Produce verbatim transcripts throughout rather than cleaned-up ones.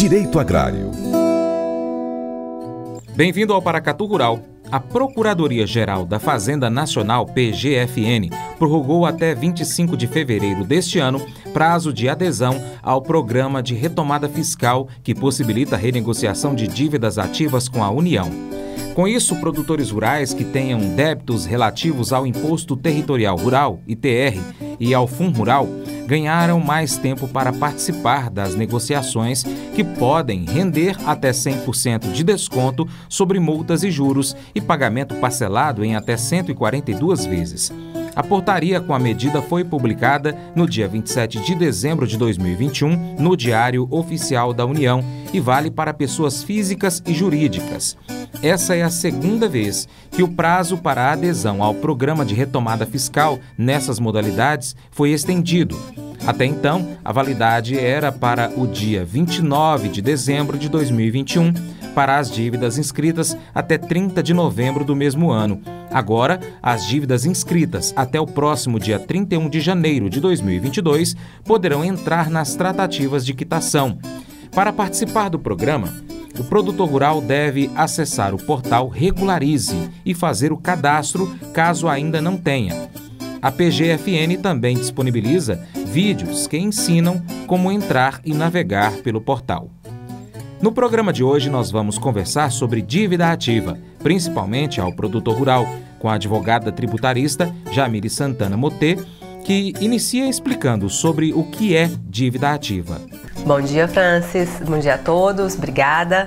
Direito Agrário. Bem-vindo ao Paracatu Rural. A Procuradoria-Geral da Fazenda Nacional, P G F N, prorrogou até vinte e cinco de fevereiro deste ano prazo de adesão ao Programa de Retomada Fiscal que possibilita a renegociação de dívidas ativas com a União. Com isso, produtores rurais que tenham débitos relativos ao Imposto Territorial Rural, I T R, e ao Fundo Rural, ganharam mais tempo para participar das negociações que podem render até cem por cento de desconto sobre multas e juros e pagamento parcelado em até cento e quarenta e duas vezes. A portaria com a medida foi publicada no dia vinte e sete de dezembro de dois mil e vinte e um no Diário Oficial da União e vale para pessoas físicas e jurídicas. Essa é a segunda vez que o prazo para a adesão ao Programa de Retomada Fiscal nessas modalidades foi estendido. Até então, a validade era para o dia vinte e nove de dezembro de dois mil e vinte e um, para as dívidas inscritas até trinta de novembro do mesmo ano. Agora, as dívidas inscritas até o próximo dia trinta e um de janeiro de dois mil e vinte e dois poderão entrar nas tratativas de quitação. Para participar do programa, o produtor rural deve acessar o portal Regularize e fazer o cadastro caso ainda não tenha. A P G F N também disponibiliza vídeos que ensinam como entrar e navegar pelo portal. No programa de hoje nós vamos conversar sobre dívida ativa, principalmente ao produtor rural, com a advogada tributarista Jamile Santana Motê, que inicia explicando sobre o que é dívida ativa. Bom dia, Francis. Bom dia a todos. Obrigada.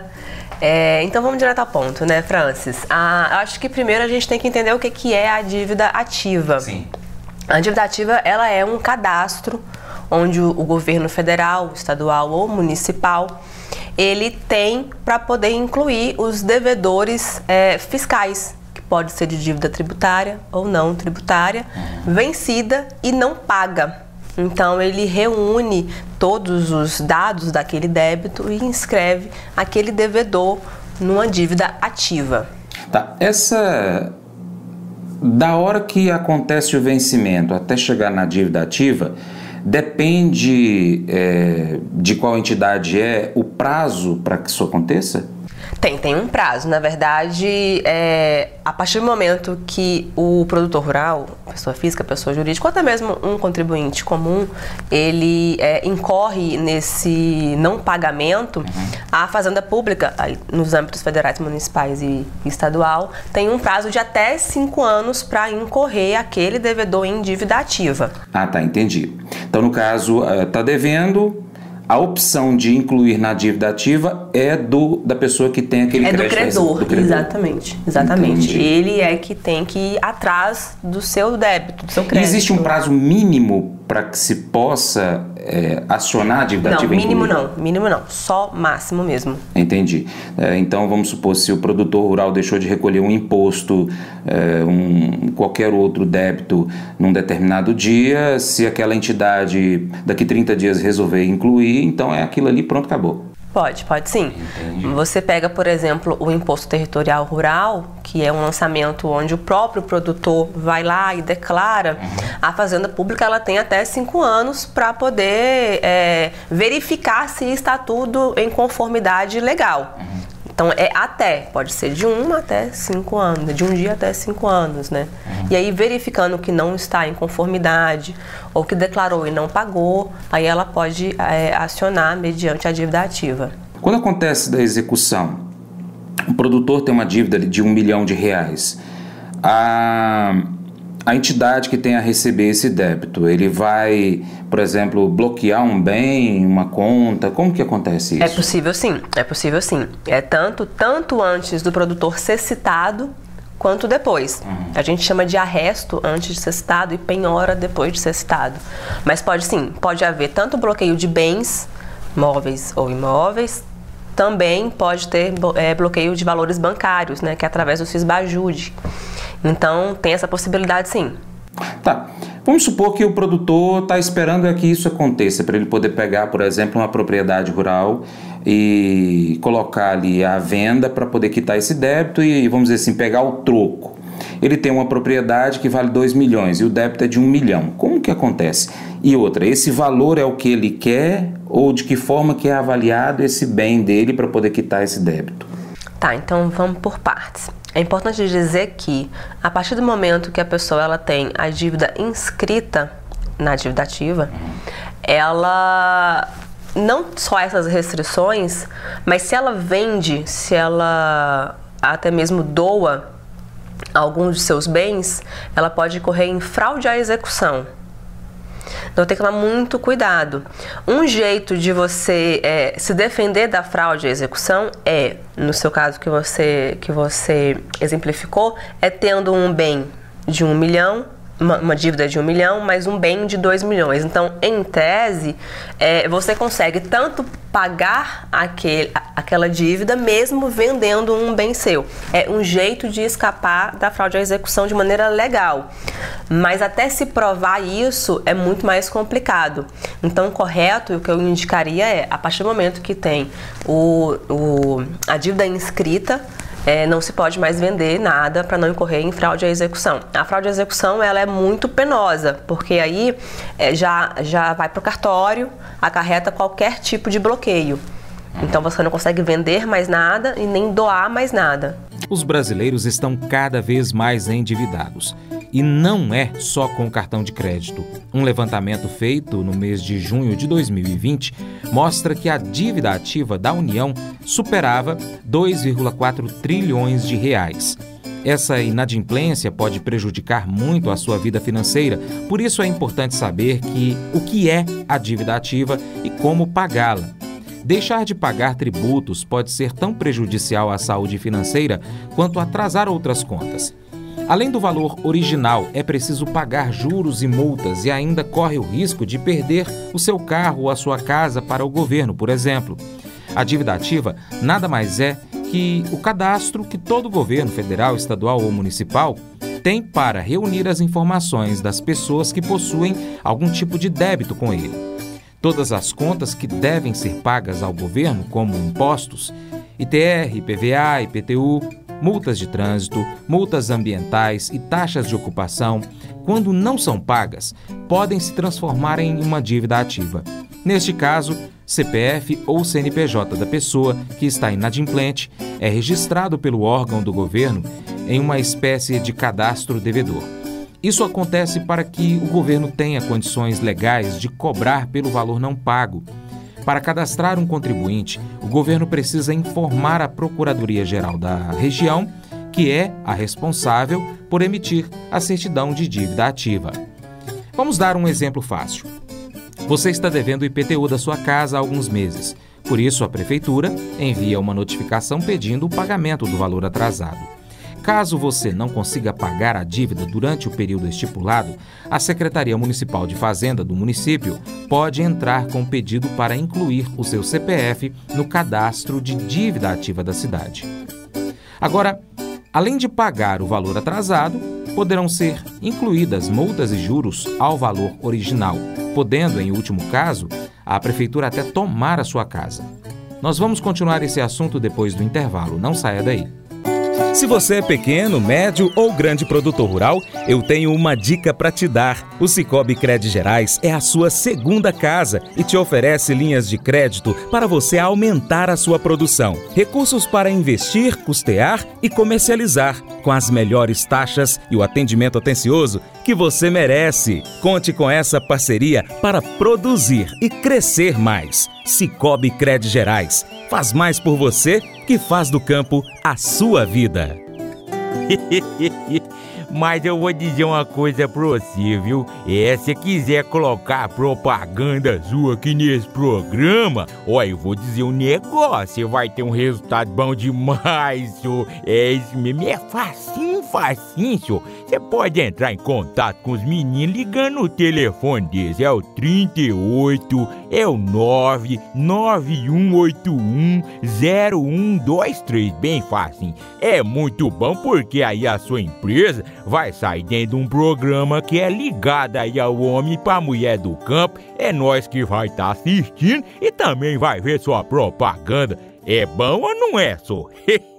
É, então vamos direto ao ponto, né, Francis? Ah, acho que primeiro a gente tem que entender o que, que é a dívida ativa. Sim. A dívida ativa, ela é um cadastro onde o, o governo federal, estadual ou municipal, ele tem para poder incluir os devedores é, fiscais, que pode ser de dívida tributária ou não tributária, vencida e não paga. Então, ele reúne todos os dados daquele débito e inscreve aquele devedor numa dívida ativa. Tá, essa... Da hora que acontece o vencimento até chegar na dívida ativa, depende é, de qual entidade é o prazo para que isso aconteça? Tem, tem um prazo. Na verdade, é, a partir do momento que o produtor rural, pessoa física, pessoa jurídica, ou até mesmo um contribuinte comum, ele é, incorre nesse não pagamento, uhum. A Fazenda Pública, aí, nos âmbitos federais, municipais e estadual, tem um prazo de até cinco anos para incorrer aquele devedor em dívida ativa. Ah, tá, entendi. Então, no caso, está devendo... A opção de incluir na dívida ativa é do, da pessoa que tem aquele é crédito. É do credor, do credor, exatamente. exatamente. Entendi. Ele é que tem que ir atrás do seu débito, do seu crédito. Existe um prazo mínimo para que se possa é, acionar a dívida não, ativa? Não, mínimo incluída? não, mínimo não, só máximo mesmo. Entendi. É, então vamos supor, se o produtor rural deixou de recolher um imposto, é, um, qualquer outro débito num determinado dia, se aquela entidade daqui trinta dias resolver incluir, então é aquilo ali, pronto, acabou. Pode, pode sim. Entendi. Você pega, por exemplo, o Imposto Territorial Rural, que é um lançamento onde o próprio produtor vai lá e declara, uhum. A Fazenda Pública ela tem até cinco anos para poder é, verificar se está tudo em conformidade legal. Uhum. Então é até, pode ser de um até cinco anos, de um dia até cinco anos, né? Uhum. E aí verificando que não está em conformidade ou que declarou e não pagou, aí ela pode é, acionar mediante a dívida ativa. Quando acontece da execução, o produtor tem uma dívida de um milhão de reais, a, a entidade que tem a receber esse débito, ele vai, por exemplo, bloquear um bem, uma conta, como que acontece isso? É possível sim, é possível sim. É tanto, tanto antes do produtor ser citado, quanto depois. Uhum. A gente chama de arresto antes de ser citado e penhora depois de ser citado. Mas pode sim, pode haver tanto bloqueio de bens, móveis ou imóveis, também pode ter é, bloqueio de valores bancários, né, que é através do Cisbajude. Então, tem essa possibilidade sim. Tá. Vamos supor que o produtor está esperando é que isso aconteça, para ele poder pegar, por exemplo, uma propriedade rural e colocar ali à venda para poder quitar esse débito e, vamos dizer assim, pegar o troco. Ele tem uma propriedade que vale dois milhões e o débito é de um milhão. Como que acontece? E outra, esse valor é o que ele quer ou de que forma que é avaliado esse bem dele para poder quitar esse débito? Tá, então vamos por partes. É importante dizer que, a partir do momento que a pessoa ela tem a dívida inscrita na dívida ativa, ela não só essas restrições, mas se ela vende, se ela até mesmo doa alguns de seus bens, ela pode incorrer em fraude à execução. Então tem que tomar muito cuidado. Um jeito de você é, se defender da fraude à execução é, no seu caso que você, que você exemplificou, é tendo um bem de um milhão, uma, uma dívida de um milhão, mais um bem de dois milhões. Então, em tese, é, você consegue tanto pagar aquele, aquela dívida mesmo vendendo um bem seu. É um jeito de escapar da fraude à execução de maneira legal. Mas até se provar isso é muito mais complicado. Então, o correto, o que eu indicaria é, a partir do momento que tem o, o, a dívida inscrita, É, não se pode mais vender nada para não incorrer em fraude à execução. A fraude à execução ela é muito penosa, porque aí é, já, já vai para o cartório, acarreta qualquer tipo de bloqueio. Então você não consegue vender mais nada e nem doar mais nada. Os brasileiros estão cada vez mais endividados. E não é só com o cartão de crédito. Um levantamento feito no mês de junho de dois mil e vinte mostra que a dívida ativa da União superava dois vírgula quatro trilhões de reais. Essa inadimplência pode prejudicar muito a sua vida financeira, por isso é importante saber que, o que é a dívida ativa e como pagá-la. Deixar de pagar tributos pode ser tão prejudicial à saúde financeira quanto atrasar outras contas. Além do valor original, é preciso pagar juros e multas e ainda corre o risco de perder o seu carro ou a sua casa para o governo, por exemplo. A dívida ativa nada mais é que o cadastro que todo governo federal, estadual ou municipal tem para reunir as informações das pessoas que possuem algum tipo de débito com ele. Todas as contas que devem ser pagas ao governo, como impostos, I T R, I P V A, I P T U, multas de trânsito, multas ambientais e taxas de ocupação, quando não são pagas, podem se transformar em uma dívida ativa. Neste caso, C P F ou C N P J da pessoa que está inadimplente é registrado pelo órgão do governo em uma espécie de cadastro devedor. Isso acontece para que o governo tenha condições legais de cobrar pelo valor não pago. Para cadastrar um contribuinte, o governo precisa informar a Procuradoria-Geral da região, que é a responsável por emitir a certidão de dívida ativa. Vamos dar um exemplo fácil. Você está devendo o I P T U da sua casa há alguns meses. Por isso, a Prefeitura envia uma notificação pedindo o pagamento do valor atrasado. Caso você não consiga pagar a dívida durante o período estipulado, a Secretaria Municipal de Fazenda do município pode entrar com pedido para incluir o seu C P F no cadastro de dívida ativa da cidade. Agora, além de pagar o valor atrasado, poderão ser incluídas multas e juros ao valor original, podendo, em último caso, a Prefeitura até tomar a sua casa. Nós vamos continuar esse assunto depois do intervalo, não saia daí. Se você é pequeno, médio ou grande produtor rural, eu tenho uma dica para te dar. O Sicoob Crédito Gerais é a sua segunda casa e te oferece linhas de crédito para você aumentar a sua produção. Recursos para investir, custear e comercializar, com as melhores taxas e o atendimento atencioso que você merece. Conte com essa parceria para produzir e crescer mais. Sicoob Crédito Gerais. Faz mais por você que faz do campo a sua vida. Mas eu vou dizer uma coisa pra você, viu? É, se quiser colocar propaganda sua aqui nesse programa, ó, eu vou dizer um negócio, você vai ter um resultado bom demais, senhor. É isso mesmo, é facinho, facinho, senhor. Você pode entrar em contato com os meninos ligando no telefone deles, é o trinta e oito, é o nove nove um oito um zero um dois três, bem facinho. É muito bom porque aí a sua empresa vai sair dentro de um programa que é ligado aí ao homem e pra mulher do campo. É nós que vai estar tá assistindo e também vai ver sua propaganda. É bom ou não é, só?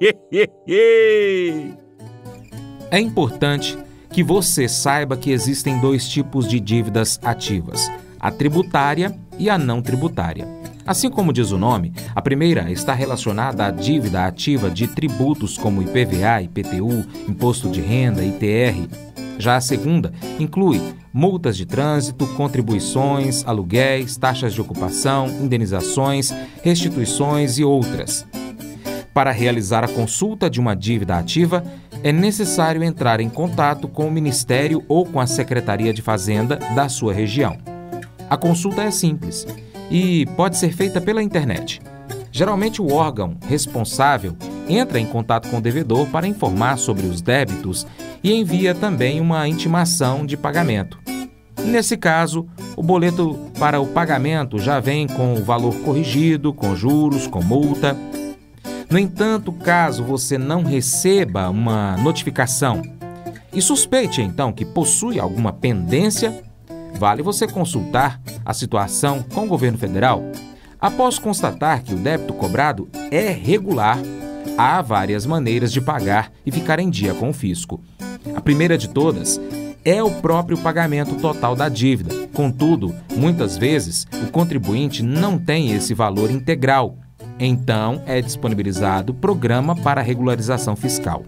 É importante que você saiba que existem dois tipos de dívidas ativas: a tributária e a não tributária. Assim como diz o nome, a primeira está relacionada à dívida ativa de tributos como I P V A, I P T U, Imposto de Renda, I T R. Já a segunda inclui multas de trânsito, contribuições, aluguéis, taxas de ocupação, indenizações, restituições e outras. Para realizar a consulta de uma dívida ativa, é necessário entrar em contato com o Ministério ou com a Secretaria de Fazenda da sua região. A consulta é simples e pode ser feita pela internet. Geralmente, o órgão responsável entra em contato com o devedor para informar sobre os débitos e envia também uma intimação de pagamento. Nesse caso, o boleto para o pagamento já vem com o valor corrigido, com juros, com multa. No entanto, caso você não receba uma notificação e suspeite então que possui alguma pendência, vale você consultar a situação com o governo federal. Após constatar que o débito cobrado é regular, há várias maneiras de pagar e ficar em dia com o fisco. A primeira de todas é o próprio pagamento total da dívida. Contudo, muitas vezes, o contribuinte não tem esse valor integral. Então, é disponibilizado o Programa para Regularização Fiscal.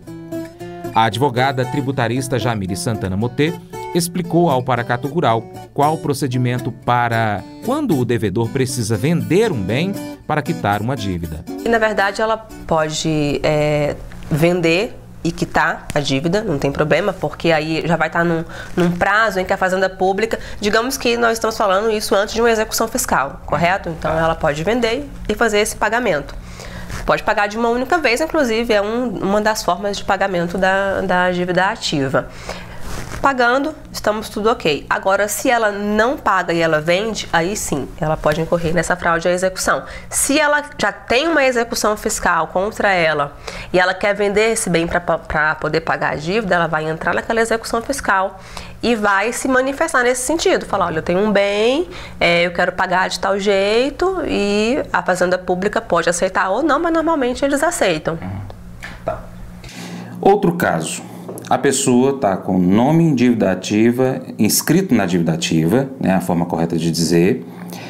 A advogada tributarista Jamile Santana Motê explicou ao Paracatu Rural qual o procedimento para quando o devedor precisa vender um bem para quitar uma dívida. E, na verdade, ela pode é, vender e quitar a dívida, não tem problema, porque aí já vai estar num, num prazo em que a Fazenda Pública, digamos que nós estamos falando isso antes de uma execução fiscal, correto? Então ela pode vender e fazer esse pagamento. Pode pagar de uma única vez, inclusive é um, uma das formas de pagamento da, da dívida ativa. Pagando, estamos tudo ok. Agora, se ela não paga e ela vende, aí sim, ela pode incorrer nessa fraude à execução. Se ela já tem uma execução fiscal contra ela e ela quer vender esse bem para poder pagar a dívida, ela vai entrar naquela execução fiscal e vai se manifestar nesse sentido. Falar, olha, eu tenho um bem, é, eu quero pagar de tal jeito, e a Fazenda Pública pode aceitar ou não, mas normalmente eles aceitam. Tá. Outro caso. A pessoa está com nome em dívida ativa, inscrito na dívida ativa, né, a forma correta de dizer,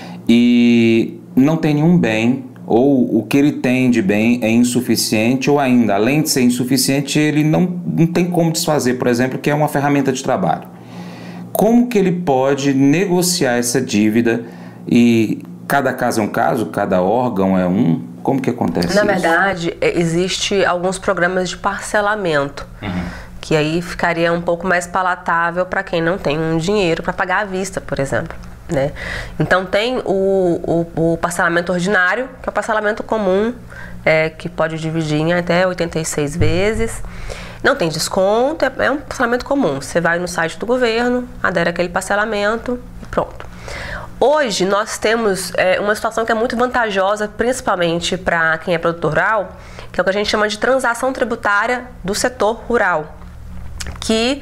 e não tem nenhum bem, ou o que ele tem de bem é insuficiente, ou ainda, além de ser insuficiente, ele não, não tem como desfazer, por exemplo, que é uma ferramenta de trabalho. Como que ele pode negociar essa dívida? E cada caso é um caso, cada órgão é um? Como que acontece isso? Na verdade, existe alguns programas de parcelamento. Uhum. Que aí ficaria um pouco mais palatável para quem não tem um dinheiro para pagar à vista, por exemplo, né? Então tem o, o, o parcelamento ordinário, que é o parcelamento comum, é, que pode dividir em até oitenta e seis vezes. Não tem desconto, é, é um parcelamento comum. Você vai no site do governo, adere àquele parcelamento e pronto. Hoje nós temos é, uma situação que é muito vantajosa, principalmente para quem é produtor rural, que é o que a gente chama de transação tributária do setor rural, que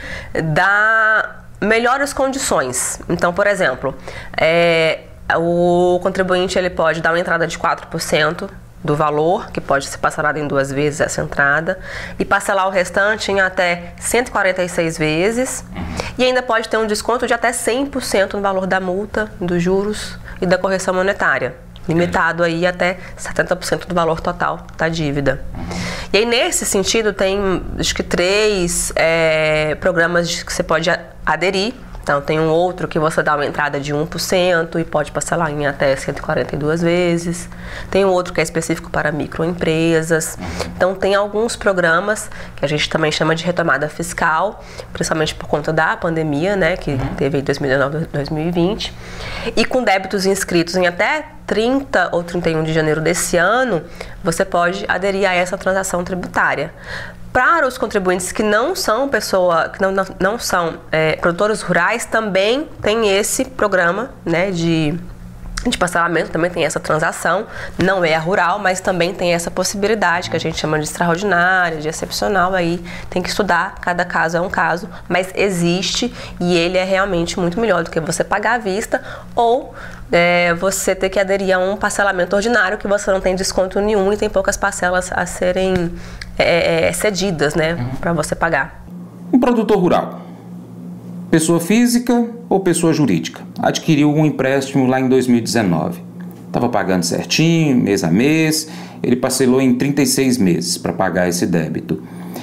dá melhores condições. Então, por exemplo, é, o contribuinte ele pode dar uma entrada de quatro por cento do valor, que pode ser parcelado em duas vezes essa entrada, e parcelar o restante em até cento e quarenta e seis vezes, e ainda pode ter um desconto de até cem por cento no valor da multa, dos juros e da correção monetária, limitado aí até setenta por cento do valor total da dívida. E aí, nesse sentido, tem acho que três é, programas que você pode aderir. Então, tem um outro que você dá uma entrada de um por cento e pode parcelar em até cento e quarenta e duas vezes. Tem um outro que é específico para microempresas. Então, tem alguns programas que a gente também chama de retomada fiscal, principalmente por conta da pandemia, né, que teve em dois mil e dezenove, dois mil e vinte. E com débitos inscritos em até trinta ou trinta e um de janeiro desse ano, você pode aderir a essa transação tributária. Para os contribuintes que não são pessoa, que não, não, não são é, produtores rurais, também tem esse programa, né, de, de parcelamento, também tem essa transação. Não é a rural, mas também tem essa possibilidade que a gente chama de extraordinária, de excepcional. Aí tem que estudar, cada caso é um caso, mas existe, e ele é realmente muito melhor do que você pagar à vista ou É, você ter que aderir a um parcelamento ordinário que você não tem desconto nenhum e tem poucas parcelas a serem é, é, cedidas, né, uhum. para você pagar. Um produtor rural pessoa física ou pessoa jurídica. Adquiriu um empréstimo lá em dois mil e dezenove. Estava pagando certinho, mês a mês, ele parcelou em trinta e seis meses para pagar esse débito.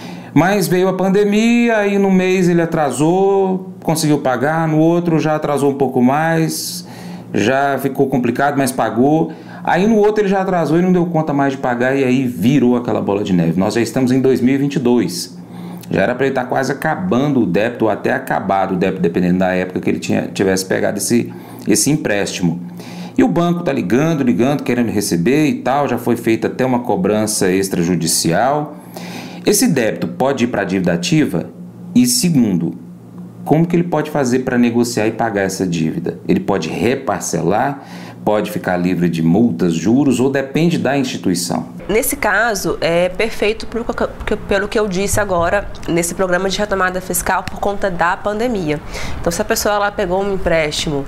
Mas veio a pandemia, aí no mês ele atrasou, conseguiu pagar, no outro já atrasou um pouco mais, já ficou complicado, mas pagou. Aí no outro ele já atrasou e não deu conta mais de pagar, e aí virou aquela bola de neve. Nós já estamos em dois mil e vinte e dois. Já era para ele estar quase acabando o débito, ou até acabado o débito, dependendo da época que ele tinha, tivesse pegado esse, esse empréstimo. E o banco está ligando, ligando, querendo receber e tal, já foi feita até uma cobrança extrajudicial. Esse débito pode ir para a dívida ativa? E segundo, como que ele pode fazer para negociar e pagar essa dívida? Ele pode reparcelar, pode ficar livre de multas, juros, ou depende da instituição? Nesse caso, é perfeito pelo que eu disse agora, nesse programa de retomada fiscal por conta da pandemia. Então, se a pessoa ela pegou um empréstimo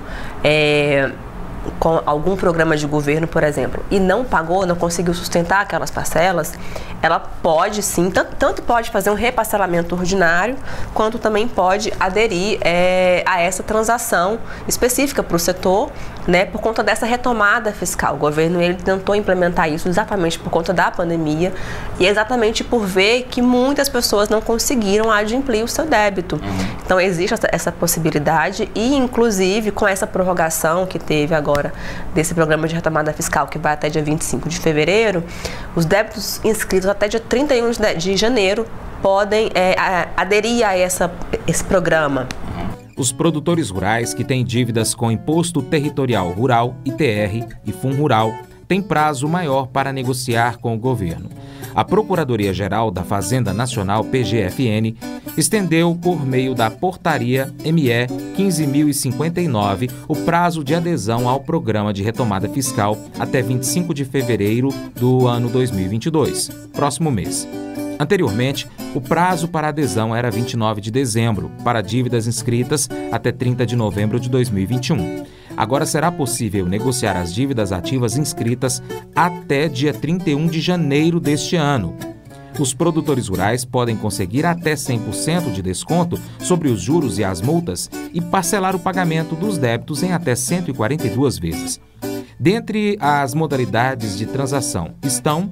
é, com algum programa de governo, por exemplo, e não pagou, não conseguiu sustentar aquelas parcelas, ela pode sim, tanto, tanto pode fazer um reparcelamento ordinário, quanto também pode aderir é, a essa transação específica para o setor, né, por conta dessa retomada fiscal. O governo ele tentou implementar isso exatamente por conta da pandemia e exatamente por ver que muitas pessoas não conseguiram adimplir o seu débito. Então existe essa, essa possibilidade e, inclusive, com essa prorrogação que teve agora desse programa de retomada fiscal, que vai até dia vinte e cinco de fevereiro, os débitos inscritos até dia trinta e um de janeiro podem é, aderir a essa, esse programa. Os produtores rurais que têm dívidas com Imposto Territorial Rural, I T R e FUNRural têm prazo maior para negociar com o governo. A Procuradoria-Geral da Fazenda Nacional, P G F N, estendeu, por meio da Portaria M E quinze mil e cinquenta e nove, o prazo de adesão ao Programa de Retomada Fiscal até vinte e cinco de fevereiro do ano dois mil e vinte e dois, próximo mês. Anteriormente, o prazo para adesão era vinte e nove de dezembro, para dívidas inscritas até trinta de novembro de dois mil e vinte e um. Agora será possível negociar as dívidas ativas inscritas até dia trinta e um de janeiro deste ano. Os produtores rurais podem conseguir até cem por cento de desconto sobre os juros e as multas e parcelar o pagamento dos débitos em até cento e quarenta e duas vezes. Dentre as modalidades de transação estão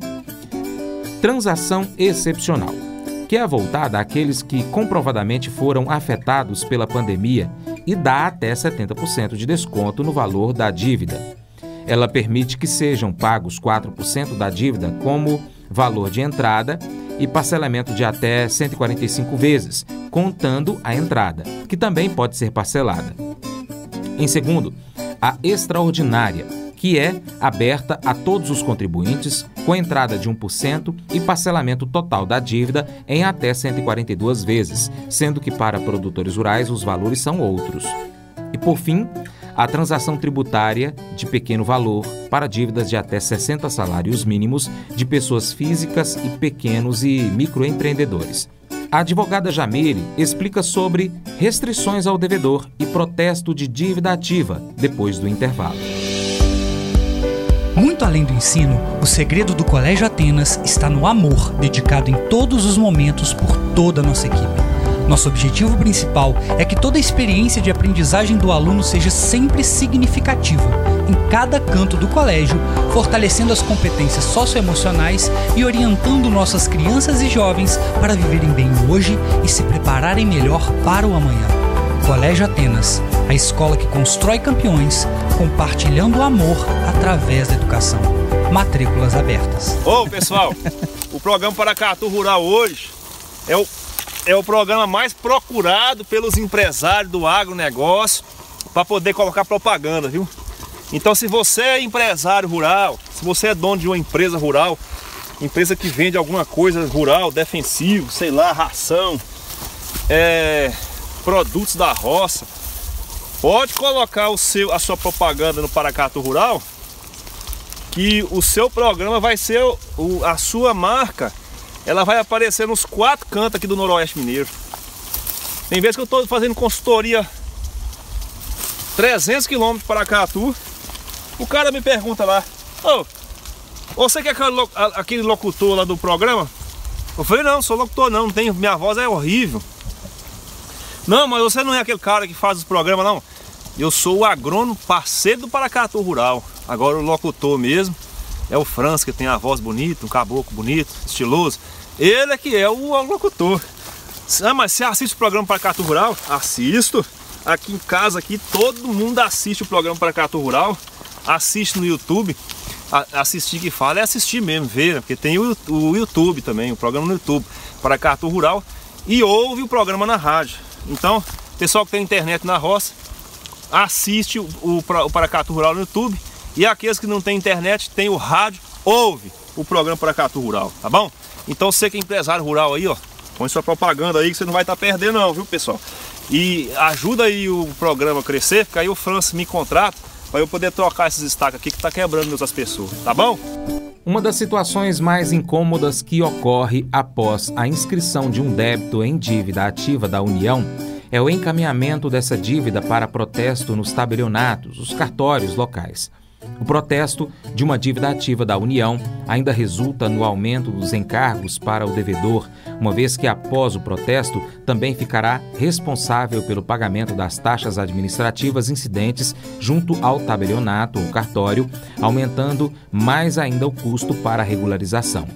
transação excepcional, que é voltada àqueles que comprovadamente foram afetados pela pandemia e dá até setenta por cento de desconto no valor da dívida. Ela permite que sejam pagos quatro por cento da dívida como valor de entrada e parcelamento de até cento e quarenta e cinco vezes, contando a entrada, que também pode ser parcelada. Em segundo, a extraordinária, que é aberta a todos os contribuintes, com entrada de um por cento e parcelamento total da dívida em até cento e quarenta e duas vezes, sendo que para produtores rurais os valores são outros. E por fim, a transação tributária de pequeno valor para dívidas de até sessenta salários mínimos de pessoas físicas e pequenos e microempreendedores. A advogada Jamile explica sobre restrições ao devedor e protesto de dívida ativa depois do intervalo. Muito além do ensino, o segredo do Colégio Atenas está no amor dedicado em todos os momentos por toda a nossa equipe. Nosso objetivo principal é que toda a experiência de aprendizagem do aluno seja sempre significativa, em cada canto do colégio, fortalecendo as competências socioemocionais e orientando nossas crianças e jovens para viverem bem hoje e se prepararem melhor para o amanhã. Colégio Atenas, a escola que constrói campeões, compartilhando o amor através da educação. Matrículas abertas. Ô pessoal, o programa Paracatu Rural hoje é o, é o programa mais procurado pelos empresários do agronegócio para poder colocar propaganda, viu? Então, se você é empresário rural, se você é dono de uma empresa rural, empresa que vende alguma coisa rural, defensivo, sei lá, ração, é, produtos da roça, pode colocar o seu, a sua propaganda no Paracatu Rural, que o seu programa vai ser, o, a sua marca, ela vai aparecer nos quatro cantos aqui do Noroeste Mineiro. Tem vezes que eu estou fazendo consultoria trezentos quilômetros de Paracatu, o cara me pergunta lá: ô, você que é aquele locutor lá do programa? Eu falei: não, sou locutor não, não tenho, minha voz é horrível. Não, mas você não é aquele cara que faz os programas, não. Eu sou o agrônomo parceiro do Paracatu Rural. Agora o locutor mesmo é o Franz, que tem a voz bonita, um caboclo bonito, estiloso. Ele é que é o locutor. Ah, mas você assiste o programa Paracatu Rural? Assisto. Aqui em casa, aqui, todo mundo assiste o programa Paracatu Rural. Assiste no YouTube. A, assistir que fala é assistir mesmo, ver, porque tem o, o YouTube também, o programa no YouTube, Paracatu Rural. E ouve o programa na rádio. Então, pessoal que tem internet na roça, assiste o, o, o Paracatu Rural no YouTube. E aqueles que não tem internet, tem o rádio, ouve o programa Paracatu Rural, tá bom? Então você que é empresário rural aí, ó, põe sua propaganda aí que você não vai estar perdendo não, viu, pessoal? E ajuda aí o programa a crescer, porque aí o Francis me contrata para eu poder trocar esses estacas aqui que tá quebrando outras pessoas, tá bom? Uma das situações mais incômodas que ocorre após a inscrição de um débito em dívida ativa da União é o encaminhamento dessa dívida para protesto nos tabelionatos, os cartórios locais. O protesto de uma dívida ativa da União ainda resulta no aumento dos encargos para o devedor, uma vez que após o protesto também ficará responsável pelo pagamento das taxas administrativas incidentes junto ao tabelionato ou cartório, aumentando mais ainda o custo para a regularização.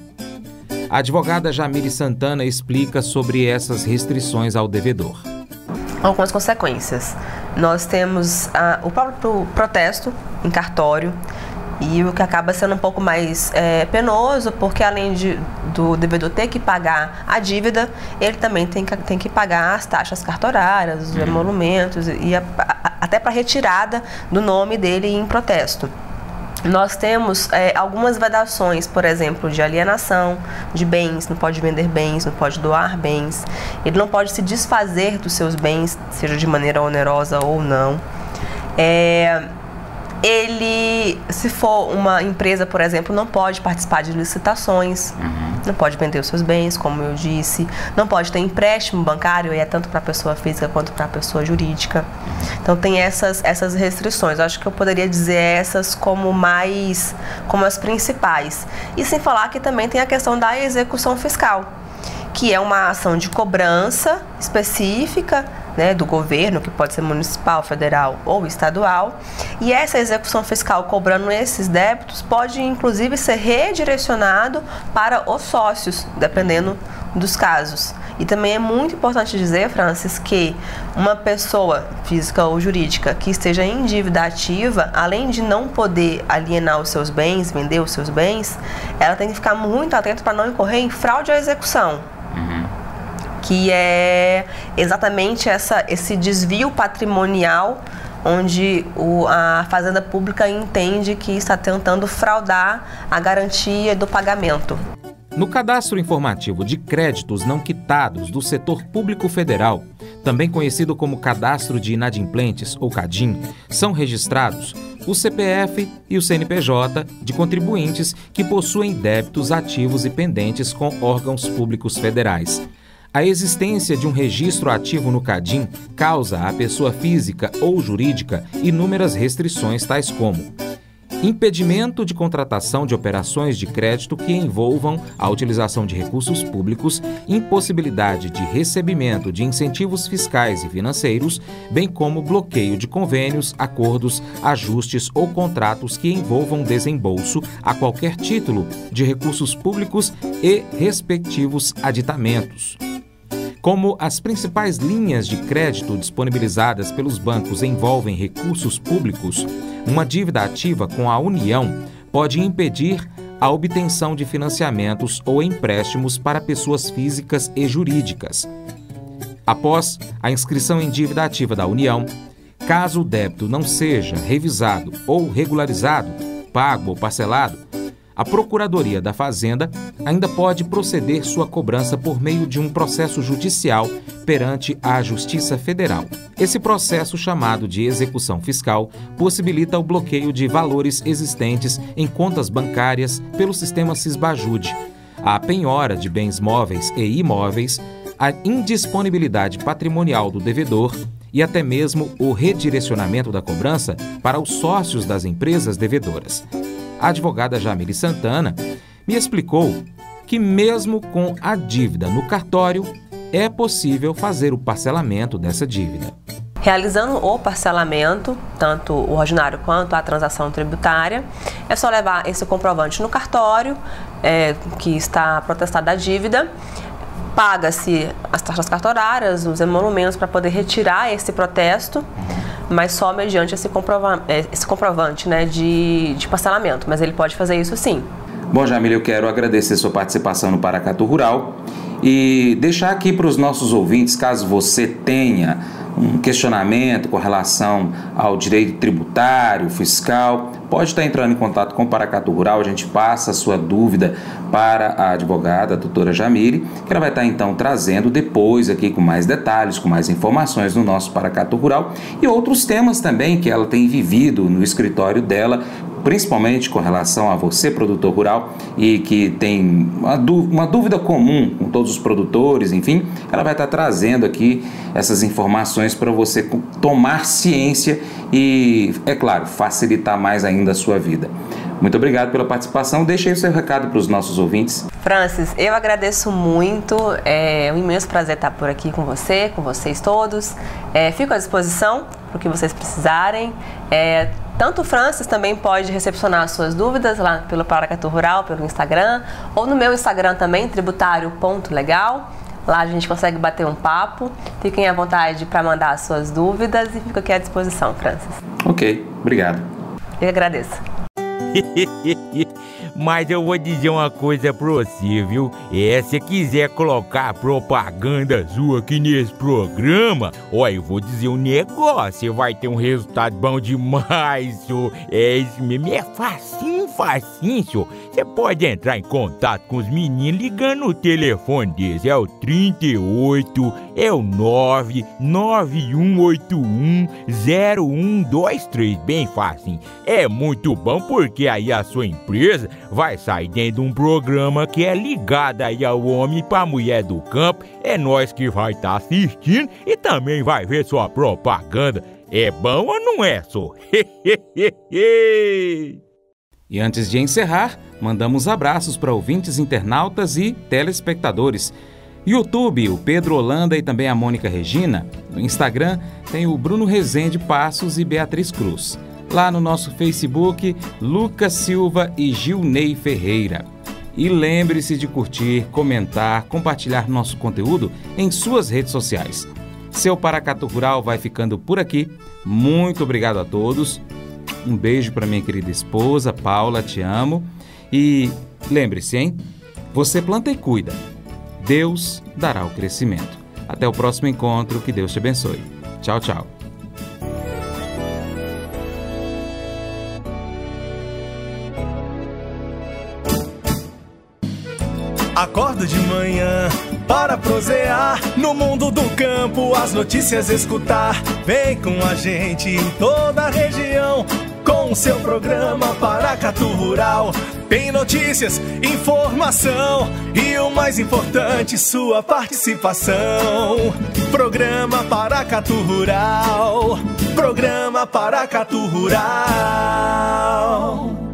A advogada Jamile Santana explica sobre essas restrições ao devedor. Algumas consequências. Nós temos ah, o próprio protesto em cartório, e o que acaba sendo um pouco mais é, penoso, porque além de, do devedor ter que pagar a dívida, ele também tem que, tem que pagar as taxas cartorárias, os emolumentos e a, a, até para retirada do nome dele em protesto. Nós temos é, algumas vedações, por exemplo, de alienação de bens, não pode vender bens, não pode doar bens, ele não pode se desfazer dos seus bens, seja de maneira onerosa ou não. É, ele, se for uma empresa, por exemplo, não pode participar de licitações, uhum. não pode vender os seus bens, como eu disse, não pode ter empréstimo bancário, e é tanto para a pessoa física quanto para a pessoa jurídica. Então tem essas, essas restrições. Eu acho que eu poderia dizer essas como mais, como as principais. E sem falar que também tem a questão da execução fiscal, que é uma ação de cobrança específica, né, do governo, que pode ser municipal, federal ou estadual, e essa execução fiscal cobrando esses débitos pode inclusive ser redirecionado para os sócios, dependendo dos casos. E também é muito importante dizer, Francis, que uma pessoa física ou jurídica que esteja em dívida ativa, além de não poder alienar os seus bens, vender os seus bens, ela tem que ficar muito atenta para não incorrer em fraude à execução. Uhum. Que é exatamente essa, esse desvio patrimonial onde o, a Fazenda Pública entende que está tentando fraudar a garantia do pagamento. No Cadastro Informativo de Créditos Não Quitados do Setor Público Federal, também conhecido como Cadastro de Inadimplentes ou CADIM, são registrados o C P F e o C N P J de contribuintes que possuem débitos ativos e pendentes com órgãos públicos federais. A existência de um registro ativo no CADIM causa à pessoa física ou jurídica inúmeras restrições, tais como impedimento de contratação de operações de crédito que envolvam a utilização de recursos públicos, impossibilidade de recebimento de incentivos fiscais e financeiros, bem como bloqueio de convênios, acordos, ajustes ou contratos que envolvam desembolso a qualquer título de recursos públicos e respectivos aditamentos. Como as principais linhas de crédito disponibilizadas pelos bancos envolvem recursos públicos, uma dívida ativa com a União pode impedir a obtenção de financiamentos ou empréstimos para pessoas físicas e jurídicas. Após a inscrição em dívida ativa da União, caso o débito não seja revisado ou regularizado, pago ou parcelado, a Procuradoria da Fazenda ainda pode proceder sua cobrança por meio de um processo judicial perante a Justiça Federal. Esse processo, chamado de execução fiscal, possibilita o bloqueio de valores existentes em contas bancárias pelo sistema Sisbajude, a penhora de bens móveis e imóveis, a indisponibilidade patrimonial do devedor e até mesmo o redirecionamento da cobrança para os sócios das empresas devedoras. A advogada Jamile Santana me explicou que mesmo com a dívida no cartório, é possível fazer o parcelamento dessa dívida. Realizando o parcelamento, tanto o ordinário quanto a transação tributária, é só levar esse comprovante no cartório, é, que está protestada a dívida, paga-se as taxas cartorárias, os emolumentos para poder retirar esse protesto, mas só mediante esse, comprova esse comprovante, né, de, de parcelamento, mas ele pode fazer isso sim. Bom, Jamília, eu quero agradecer sua participação no Paracatu Rural e deixar aqui para os nossos ouvintes, caso você tenha um questionamento com relação ao direito tributário, fiscal, pode estar entrando em contato com o Paracatu Rural, a gente passa a sua dúvida para a advogada, a doutora Jamile, que ela vai estar então trazendo depois aqui com mais detalhes, com mais informações no nosso Paracatu Rural e outros temas também que ela tem vivido no escritório dela, principalmente com relação a você, produtor rural, e que tem uma dúvida, uma dúvida comum com todos os produtores, enfim, ela vai estar trazendo aqui essas informações para você tomar ciência e, é claro, facilitar mais ainda a sua vida. Muito obrigado pela participação. Deixe aí o seu recado para os nossos ouvintes. Francis, eu agradeço muito. É um imenso prazer estar por aqui com você, com vocês todos. É, fico à disposição para o que vocês precisarem. É, tanto o Francis também pode recepcionar as suas dúvidas lá pelo Paracatu Rural, pelo Instagram, ou no meu Instagram também, tributário ponto legal. Lá a gente consegue bater um papo. Fiquem à vontade para mandar as suas dúvidas e fico aqui à disposição, Francis. Ok, obrigado. Eu agradeço. Mas eu vou dizer uma coisa pra você, viu? É, se quiser colocar propaganda sua aqui nesse programa, ó, eu vou dizer um negócio, você vai ter um resultado bom demais, senhor. É isso mesmo, é facinho, facinho, senhor. Você pode entrar em contato com os meninos ligando no telefone deles, é o trinta e oito, é o nove nove um oito um zero um dois três, bem facinho. É muito bom porque aí a sua empresa vai sair dentro de um programa que é ligado aí ao homem para a mulher do campo. É nós que vai estar tá assistindo e também vai ver sua propaganda. É bom ou não é, só? E antes de encerrar, mandamos abraços para ouvintes, internautas e telespectadores. YouTube, o Pedro Holanda e também a Mônica Regina. No Instagram tem o Bruno Rezende Passos e Beatriz Cruz. Lá no nosso Facebook, Lucas Silva e Gilney Ferreira. E lembre-se de curtir, comentar, compartilhar nosso conteúdo em suas redes sociais. Seu Paracatu Rural vai ficando por aqui. Muito obrigado a todos. Um beijo para minha querida esposa, Paula, te amo. E lembre-se, hein? Você planta e cuida. Deus dará o crescimento. Até o próximo encontro. Que Deus te abençoe. Tchau, tchau. Acordo de manhã para prosear no mundo do campo, as notícias escutar. Vem com a gente em toda a região com o seu programa Paracatu Rural. Tem notícias, informação e o mais importante, sua participação. Programa Paracatu Rural. Programa Paracatu Rural.